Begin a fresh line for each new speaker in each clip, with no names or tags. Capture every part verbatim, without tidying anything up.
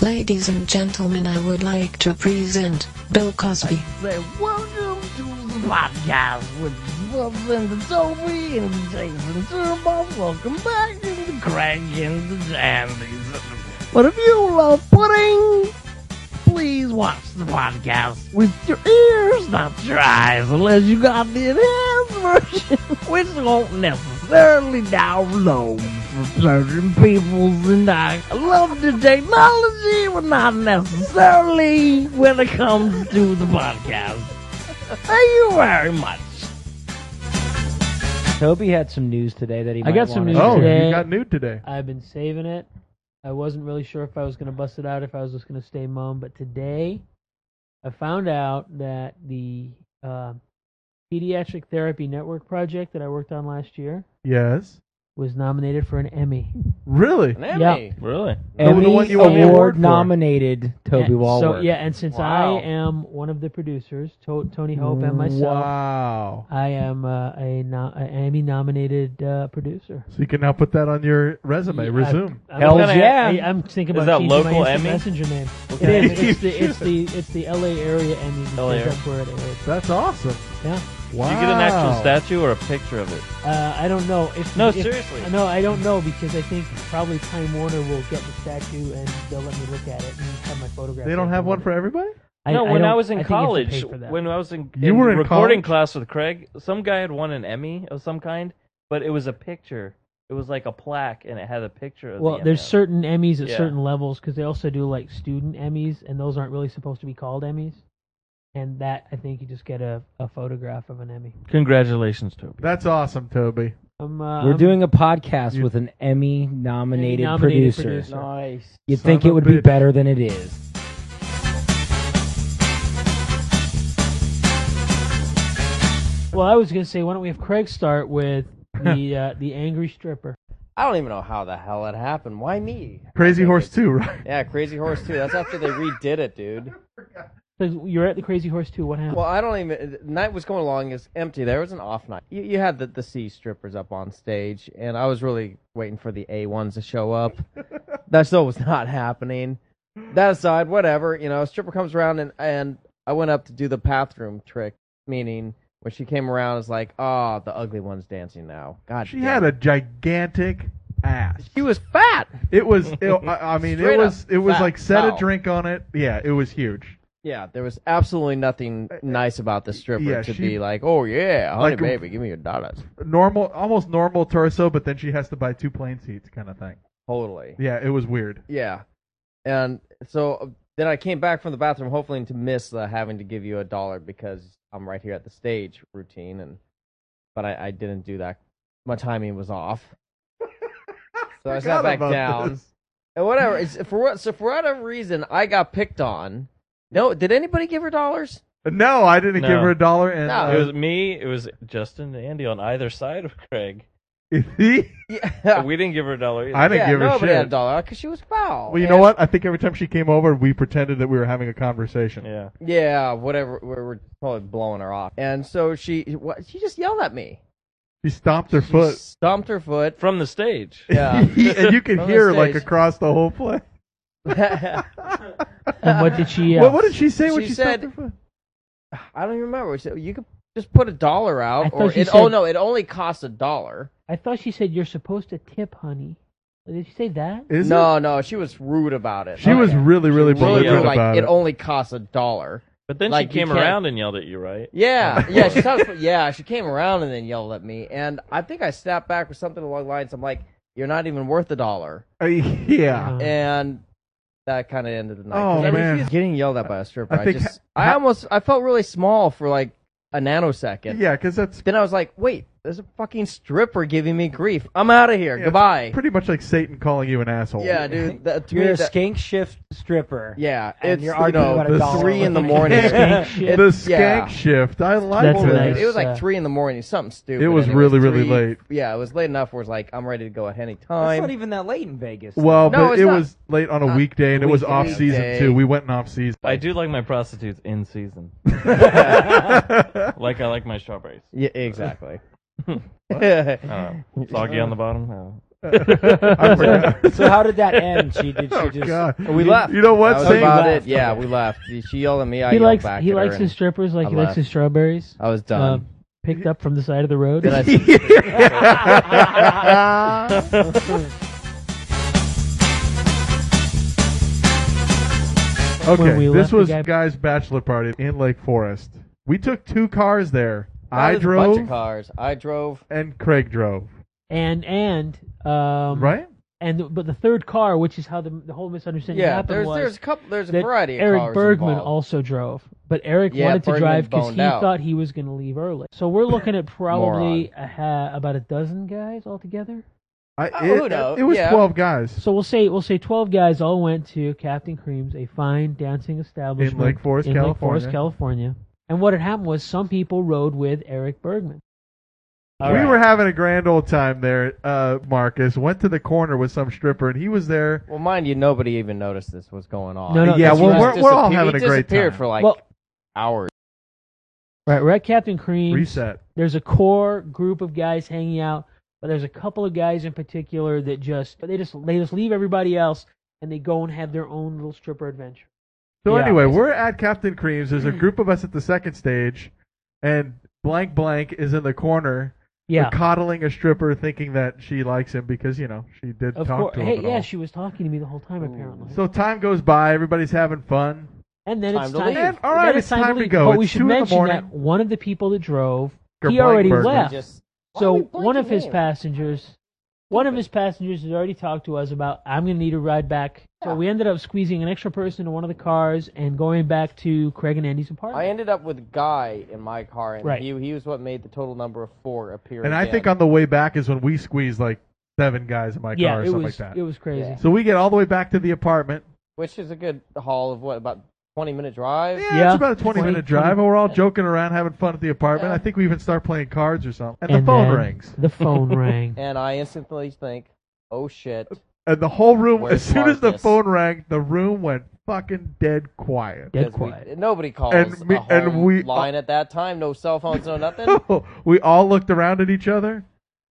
Ladies and gentlemen, I would like to present Bill Cosby.
Say, welcome to the podcast with Wilson and Toby and Jason Turbo. Welcome back to the Craig and the Jandies. But if you love pudding, please watch the podcast with your ears, not your eyes, unless you got the enhanced version, which won't necessarily download for certain peoples. And I love the technology, but not necessarily when it comes to the podcast. Thank you very much.
Toby had some news today that he
I
might
got some
wanna
news
share.
Oh,
today.
you got nude today.
I've been saving it. I wasn't really sure if I was going to bust it out, if I was just going to stay mum. But today, I found out that the uh, Pediatric Therapy Network project that I worked on last year
Yes.
was nominated for an Emmy.
Really?
An Emmy.
Yeah.
Really?
Emmy
the one you won the award
award
for.
nominated Toby
And
Walworth.
So yeah, and since
Wow.
I am one of the producers, to- Tony Hope and myself,
Wow.
I am uh, a, no- a Emmy-nominated uh, producer.
So you can now put that on your resume.
Yeah,
Resume.
I'm,
Hells
gonna-
yeah.
I, I'm thinking
Is
about
that
changing
local
my instant
Emmy?
messenger name.
Okay.
It is. It's the it's the it's the L A area Emmy because
L A area.
that's where it airs.
That's awesome.
Yeah.
Wow.
Do you get an actual statue or a picture of it?
Uh, I don't know if
No,
if-
seriously.
No, I don't know because I think probably Time Warner will get the statue and they'll let me look at it and have my photograph.
They don't
taken
have one
with
for
it.
everybody?
no, when
don't-
I was in
think you have to
college,
pay for that.
when I was in,
You
in
were in
recording
college?
class with Craig, some guy had won an Emmy of some kind, but it was a picture. It was like a plaque, and it had a picture of
Well,
the
there's
Emmy.
certain Emmys at
Yeah.
certain levels because they also do like student Emmys, and those aren't really supposed to be called Emmys. And that I think you just get a, a photograph of an Emmy.
Congratulations, Toby.
That's awesome, Toby.
I'm, uh,
We're
I'm-
doing a podcast
You-
with an Emmy-nominated
Emmy-nominated
producer.
producer.
Nice. You'd
Son
think
of
it would
a
be
bitch.
better than it is.
Well, I was gonna say, why don't we have Craig start with the uh, the angry stripper?
I don't even know how the hell it happened. Why me?
Crazy
I think
Horse
it's-
two, right?
Yeah, Crazy Horse two. That's after they redid it, dude.
So you're at the Crazy Horse too. What happened?
Well, I don't even. The night was going along. It's empty. There was an off night. You, you had the, the C strippers up on stage, and I was really waiting for the A ones to show up. That still was not happening. That aside, whatever. You know, a stripper comes around, and, and I went up to do the bathroom trick, meaning when she came around, it's like, oh, the ugly one's dancing now. God
She
damn
had
it.
a gigantic ass.
She was fat.
It was, it, I I mean,
Straight
it was,
up
it was
fat
like set
cow.
a drink on it. Yeah, it was huge.
Yeah, there was absolutely nothing nice about the stripper
Yeah,
to
she-
be like, oh yeah, honey
Like a-
baby, give me your dollars.
Normal, almost normal torso, but then she has to buy two plane seats kind of thing.
Totally.
Yeah, it was weird.
Yeah, and so uh, then I came back from the bathroom, hoping to miss the having to give you a dollar because I'm right here at the stage routine, and but I, I didn't do that. My timing was off, so I
Forgot
sat back
about
down.
this.
And whatever. It's, for what? So for whatever reason, I got picked on. No, did anybody give her dollars?
No, I didn't
No.
give her a dollar. And
No.
It
uh,
was me, it was Justin and Andy on either side of Craig.
he-
Yeah,
We didn't give her a dollar either.
I didn't
yeah,
give her
nobody
shit.
had a dollar because she was foul.
Well, you
And-
know what? I think every time she came over, we pretended that we were having a conversation.
Yeah.
Yeah, whatever. We're, we're probably blowing her off, and so she what, she just yelled at me.
She stomped her
She
foot.
stomped her foot.
From the stage.
Yeah.
and you could
From the
hear like
stage.
across the whole play.
And what did she? Uh,
What, what did she say when
She
she,
said-
stomped her foot?
I don't even remember. She said, you could just put a dollar
I
out,
thought
or
she
it,
said-
oh no, it only costs a dollar.
I thought she said you're supposed to tip, honey. Did she say that?
Is
no,
it?
no, she was rude about it.
She was
Okay.
really, really
She really
belligerent
rude, like
about
it
it.
only costs a dollar.
But then
Like,
she
you
came
can't-
around and yelled at you, right?
Yeah, yeah, she sounds, yeah, she came around and then yelled at me, and I think I snapped back with something along the lines. I'm like, "You're not even worth a dollar,"
Uh, yeah.
Uh,
and that kind of ended the night.
Oh,
'Cause, I mean,
man.
she was getting yelled at by a stripper.
I
I,
think
just,
ha-
I almost, I felt really small for like a nanosecond.
Yeah, because that's
Then I was like, wait, there's a fucking stripper giving me grief. I'm out of here.
yeah,
Goodbye.
it's pretty much like Satan calling you an asshole.
Yeah, dude. That, to
You're
me,
a
that,
skank shift stripper.
yeah,
and
it's
you're
you
arguing
know
about a
the
dollar.
three in the
with
morning.
Skank shit.
It-
The skank
yeah.
shift. I like
That's
that.
nice.
It was like
uh,
three in the morning, something stupid.
It was
and
really, really
three-
late.
Yeah, it was late enough where it's like I'm ready to go at any
It's
time.
not even that late in Vegas.
Well,
No,
but
it's
it
not.
was late on a
Not
weekday, and it was
weekday.
off season
Weekday.
too. We went in off season.
I do like my prostitutes in season. Like I like my strawberries.
Yeah, exactly.
Uh, soggy on the bottom. Uh,
I forgot.
So how did that end? She did. She
Oh,
just.
God.
We left.
You know what?
That was
Same-
about
left.
it. Yeah, we left. She yelled at me. I
he
yelled
likes
back
he
at
likes
her,
his
and
strippers like
I
he likes
left.
his strawberries.
I was
uh,
done.
picked up from the side of the road.
Then I
Okay,
When we
this
left the
was
guy-
guy's bachelor party in Lake Forest. We took two cars there.
Oh,
I
there's a bunch
drove
of cars. I drove.
and Craig drove.
and and um
Right?
and but the third car, which is how the the whole misunderstanding
Yeah,
happened,
there's
was
there's a couple. There's a
that
variety of
Eric
cars
Bergman
involved.
also drove, but Eric
Yeah,
wanted to
Bergman
drive because
boned
he
out.
thought he was going to leave early. So we're looking at probably a ha- about a dozen guys altogether.
I,
Oh,
it,
who knows?
it was
Yeah.
twelve guys
So we'll say we'll say twelve guys all went to Captain Cream's, a fine dancing establishment
in Lake Forest,
in
California.
Lake Forest, California. And what had happened was some people rode with Eric Bergman.
we were having a grand old time there. Uh, Marcus went to the corner with some stripper, and he was there.
Well, mind you, nobody even noticed this was going on.
No, no,
yeah,
that's
well,
right.
we're, we're all
Disappeared-
having a
he
great
disappeared
time.
for like
Well,
hours.
right, we're at Captain Cream's.
Reset.
There's a core group of guys hanging out, but there's a couple of guys in particular that just they just they just leave everybody else and they go and have their own little stripper adventure.
So
Yeah.
anyway, we're at Captain Cream's. There's a group of us at the second stage, and blank blank is in the corner,
Yeah,
coddling a stripper, thinking that she likes him because you know she did
of
talk
course.
to him.
Hey,
and
yeah,
all.
she was talking to me the whole time apparently.
So time goes by, everybody's having fun.
and then
Time
it's
to
time.
leave.
And, all
then
right,
it's
it's time to
leave.
go.
But we
It's
should
two in the
mention
morning.
that one of the people that drove,
Your
he
blank
already
burger.
left.
Just,
So
Why are we
one of
blanking
his
names?
passengers, one of his passengers had already talked to us about, I'm going to need a ride back. So we ended up squeezing an extra person into one of the cars and going back to Craig and Andy's apartment.
I ended up with Guy in my car, and
Right.
he he was what made the total number of four appear.
And I
again.
think on the way back is when we squeezed like seven guys in my
yeah,
car or
it
something
was
like that.
it was crazy.
Yeah.
So we get all the way back to the apartment.
which is a good haul of what about twenty minute drive.
Yeah,
Yeah.
it's about a twenty,
twenty,
minute drive,
twenty
and we're all joking around, having fun at the apartment.
Yeah.
I think we even start playing cards or something. And,
And
the phone
then
rings.
The phone rang.
And I instantly think, oh shit.
And the whole room,
Where's
as soon as the
Marcus?
phone rang, the room went fucking dead quiet.
Dead
'cause we-
quiet.
nobody calls
And me-
a
and
home
we-
line at that time. No cell phones, no nothing.
We all looked around at each other,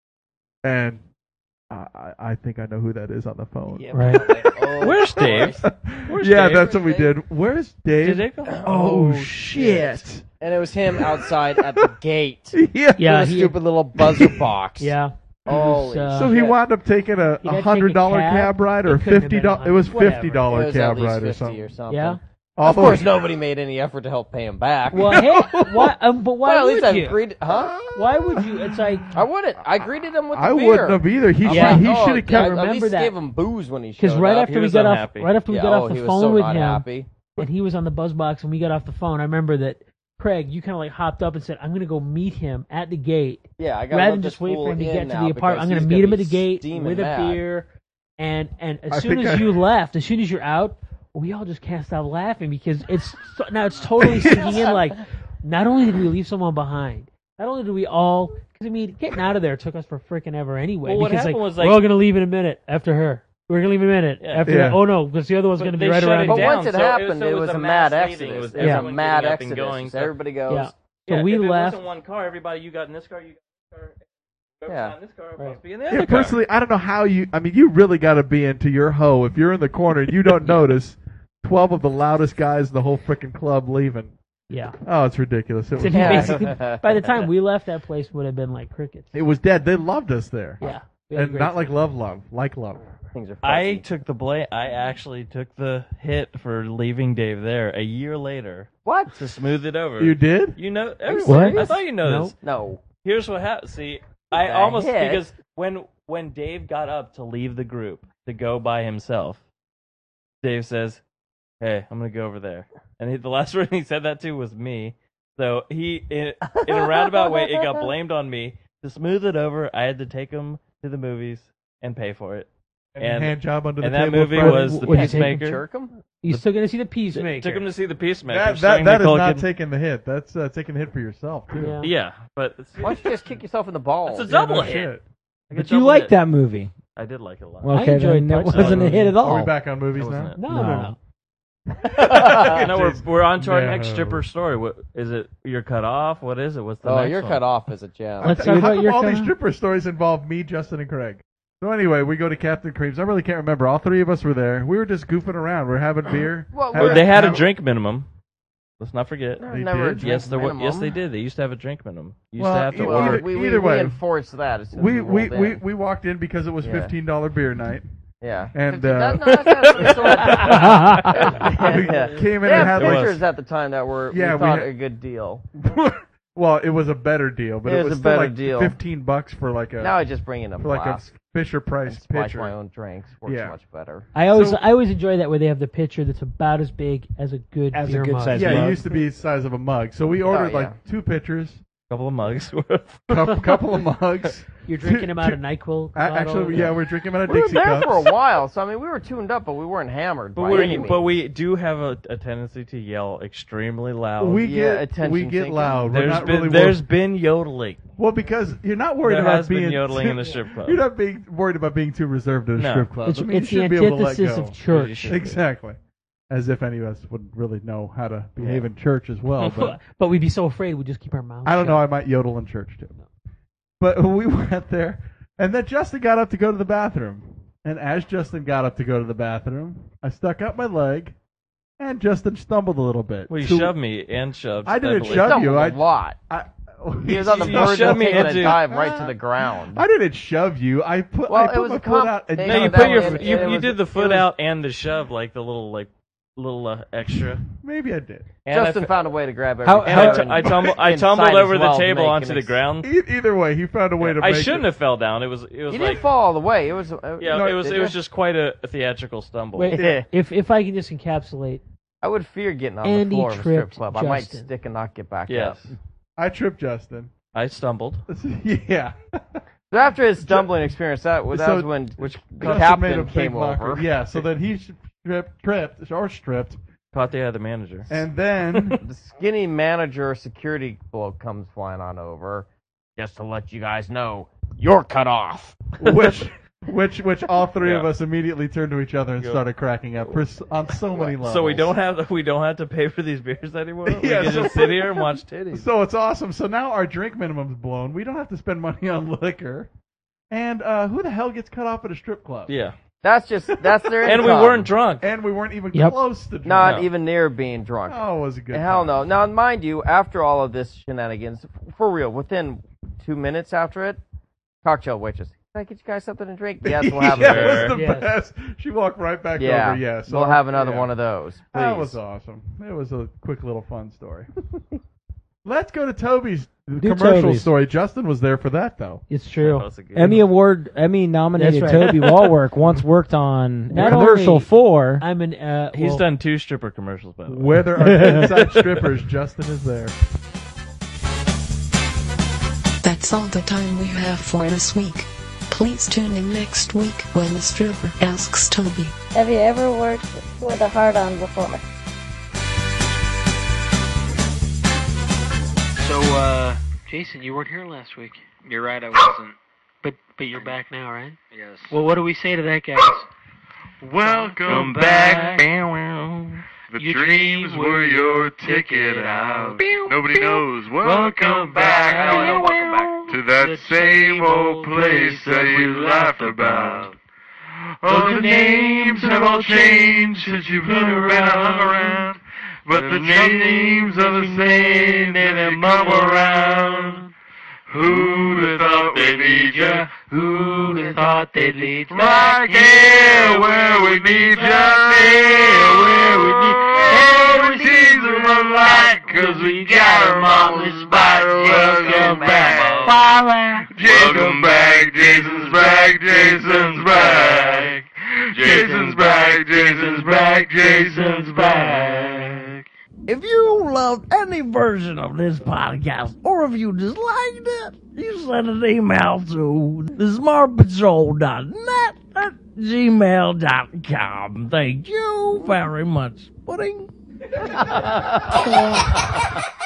and I, I- I think I know who that is on the phone.
Yeah,
Right.
like, oh,
Where's
Christ.
Dave? Where's
yeah,
Dave?
that's what we
Where's
did. Where's Dave?
Did they go?
Oh,
Oh,
shit!
And it was him outside at the gate.
Yeah.
Yeah,
with a
he-
stupid little buzzer box.
Yeah.
Holy
It was, uh,
So he
shit.
wound up taking a
He had to take a
hundred dollar
cab.
cab ride or
It couldn't have
fifty
been
dollars. It was
whatever.
fifty dollar
It was
cab
at least
ride or
fifty
something.
or something.
Yeah.
All
Of
the
course,
way-
nobody made any effort to help pay him back.
Well, hey, why? Um, but why
Well, at least
would
I
you?
agreed. Huh?
Why would you? It's like
I wouldn't. I greeted him with the
I
beer.
wouldn't have either. He
Yeah.
should, he
Oh,
should have kept.
I at
Remember
least
that.
gave him booze when he showed
because right
up.
after
He
we
was
got
unhappy.
off, right after we
yeah,
got
oh,
off
he
the
was
phone
so
with
not
him,
happy.
and he was on the buzz box, and we got off the phone. I remember that Craig, you kind of like hopped up and said, "I'm going to go meet him at the gate."
Yeah, I got
Rather than just wait for him to get to the apartment, I'm going to meet him at the gate with a beer. And and as
I
soon
think
as
I-
you left, as soon as you're out, we all just can't stop laughing because it's so, now it's totally sinking in. Like, not only did we leave someone behind, not only did we all, because I mean, getting out of there took us for freaking ever anyway.
Well, what
because
happened
like,
was,
we're
like-
all going to leave in a minute after her. We're going to leave in a minute
Yeah.
after
Yeah.
that. Oh no, because the other one's
But
going to be
they
right
shut
around.
it
But
the
down.
once it
so it-
happened,
so
it
it
was
was
a
a
mad
mass meeting. It
exodus.
was
It was a
everyone
mad
getting up and
exodus.
going, so-
Everybody goes.
Yeah. So
Yeah,
we
if
left.
it wasn't one car, everybody, you got in this car, you got in this car. Whoever's
Yeah.
not in this car
Right.
must be in the
Yeah,
other car.
personally, I don't know how you. I mean, you really got to be into your hoe if you're in the corner and you don't notice twelve of the loudest guys in the whole freaking club leaving.
Yeah.
Oh, it's ridiculous. It was,
So
Yeah.
basically, by the time we left, that place would have been like crickets.
it was dead. They loved us there,
Yeah. We had a
and
great
not
time.
like love, love, like love.
Things are.
I
fuzzy.
took the blame. I actually took the hit for leaving Dave there a year later
What?
to smooth it over.
You did?
You know,
you
everyone. I
serious?
thought you know
Nope.
this.
No.
Here's what happened. See, I
The
almost
hit?
because when when Dave got up to leave the group to go by himself, Dave says, "Hey, I'm gonna go over there." And he, the last person he said that to was me. So he, in, in a roundabout way, it got blamed on me. To smooth it over, I had to take him to the movies and pay for it.
And,
And-
hand job under
And
the
that
table.
movie
Friday.
was The
What'd you take him?
Peacemaker.
Jerk him?
You're still going to see the
T-
Peacemaker.
Took him to see The Peacemaker.
That, that,
starring
that is
Nicole
not
Kidman.
taking the hit. That's uh, taking the hit for yourself too.
Yeah.
Yeah, but it's,
Why don't you just kick yourself in the balls?
it's a
Yeah,
double
no
hit.
shit.
Like a
But you
double
liked
hit.
that movie.
I did like it a lot.
Well,
I
okay,
enjoyed
then that
parts of
wasn't
that
a hit at
Are
all.
we back on movies
That
now?
wasn't it.
No, no,
No.
no.
no, we're, we're on to our
No.
next stripper story. What is it? You're cut off. What is it? What's the
Oh,
next
you're
one?
cut off as a gem.
Let's
How
talk about
come
your
all
kind
these
of-
stripper stories involve me, Justin, and Craig? So anyway, we go to Captain Cream's. I really can't remember. All three of us were there. We were just goofing around. We are having beer.
Well,
having-
Well, they had a
having-
drink minimum. Let's not forget.
No,
They
never a
did?
drink
Yes, there were,
minimum.
yes, they did. They used to have a drink minimum. You used
Well,
to have to
e-
Well,
order.
either-
we, we,
either way.
we enforced that as soon as
We
we,
we,
rolled
we,
in.
we walked in because it was
Yeah.
fifteen dollar beer night.
Yeah.
And,
Fifty-
uh,
that- no, that's- that's- that's-
We
yeah.
came in
They
and
had
had like
pictures at the time that were
Yeah,
we
we
thought
had-
a good deal.
well, it was a better deal, but
It
it,
was
was
a
still
better
like
deal.
fifteen bucks for like a
Now I just bring in a
for like a
flask
Fisher
and
Price
splash
pitcher.
my own drinks. Works
Yeah.
much better.
I always
So-
I always enjoy that where they have the pitcher that's about as big as a good
As a
beer
good
mug.
size
Yeah,
mug.
it used to be the size of a mug. So we ordered
yeah.
like two pitchers,
couple of mugs worth.
couple, couple of mugs.
You're drinking them out of NyQuil.
A- Actually,
bottles.
yeah, we're drinking them out of
We were
Dixie
there
cups.
for a while, so I mean, we were tuned up, but we weren't hammered.
But
by
we
any means.
but we do have a, a tendency to yell extremely loud.
we
Yeah,
get
attention
we get
seeking.
loud. We're
there's
not
been
really
there's
wor-
been yodeling.
well because you're not worried
There
about
has been
being
yodeling
too,
in the strip club.
You're not being worried about being too reserved at a
No.
strip club.
It's,
I mean,
it's
you
the
should be able to let
antithesis
go.
of church.
Exactly. As if any of us would really know how to behave in church as well. But
But we'd be so afraid we'd just keep our mouths
I don't
shut.
know. I might yodel in church too. But we went there, and then Justin got up to go to the bathroom. And as Justin got up to go to the bathroom, I stuck out my leg, and Justin stumbled a little bit.
Well, you
So-
shoved me and shoved.
I didn't
steadily.
shove
Stumbled
you. I,
a lot.
I,
He was on the
You
verge
shoved
of
me
taking
into-
a dive right to the ground.
I didn't shove you. I put,
Well,
I put
it was
my
a
foot
comp-
out. And
they-
No,
No,
you
that
put your
was-
f- you,
it
you
was-
did the
it
foot
was-
out and the shove, like the little like little uh, extra.
Maybe I did.
And
Justin
I,
found a way to grab
How-
everything.
and I,
how-
t- I tumbled I
inside
tumbled
as
over the
well to
table
make
onto
an
the
ex-
ground.
E- either way, he found a way to
I
make
shouldn't
it.
have fell down. It was it was
You
like
didn't fall all the way. It was. Uh,
yeah,
No,
it was
did
it was
ya?
just quite a, a theatrical stumble.
Wait,
Yeah.
if if I can just encapsulate,
I would fear getting on
Andy
the floor of a strip
tripped
club. I might
Justin.
stick and not get back
Yes,
up.
I tripped Justin.
I stumbled.
yeah.
So after his stumbling experience, that was, that
So-
was when which the
Justin made a
captain
big
came
mockery.
over.
Yeah, so then he stripped, tripped, or stripped,
Caught the other manager.
and then
The skinny manager security bloke comes flying on over. Just to let you guys know, you're cut off.
which, which, which all three of
Yeah.
us immediately turned to each other and
Go.
started cracking up for, s- on so many levels.
So we don't have we don't have to pay for these beers anymore. We
Yeah,
can
so-
just sit here and watch titties.
So it's awesome. So now our drink minimum's blown. We don't have to spend money on liquor. And uh, who the hell gets cut off at a strip club?
Yeah,
That's just that's their
and we
income.
weren't drunk.
And we weren't even
Yep.
close to drunk.
Not
No.
even near being drunk.
Oh, it was a good
Hell
time.
no. Now, mind you, after all of this shenanigans, for real, within two minutes after it, cocktail waitress, can I get you guys something to drink? Yes, we'll have
yeah,
another.
it was the
Yes.
best. She walked right back
Yeah,
over. Yes,
we'll
So,
have another
yeah.
one of those. Please.
That was awesome. It was a quick little fun story. Let's go to Toby's commercial
Toby's.
story. Justin was there for that, though.
it's
That
true.
was a good-
Emmy Award, Emmy nominated
That's right.
Toby Walwork once worked on
Not
a commercial
only-
for.
I'm an. Uh,
He's
well,
done two stripper commercials by the way.
Where there are inside strippers, Justin is there.
That's all the time we have for this week. Please tune in next week when the stripper asks Toby.
Have you ever worked with a hard-on before?
So, uh, Jason, you weren't here last week. You're right, I wasn't. But but you're back now, right? Yes. Well, what do we say to that, guys?
Welcome back. The
Your
dreams
dreams
were
were
your ticket out. Nobody knows. Welcome back.
I know, welcome back.
To that same old place that you laughed about. Oh, the names have all changed since you've been around, hung around. But the names are the same and they come around. Who'd have thought they'd lead ya?
Who'd have thought they'd lead
Right here where we need ya. Here where we need every season of light. Cause we got 'em on the spot. Welcome back. Welcome back. Jason's back. Jason's back. Jason's back. Jason's back. Jason's back.
If you loved any version of this podcast, or if you disliked it, you send an email to the smart patrol dot net at gmail dot com. Thank you very much, pudding.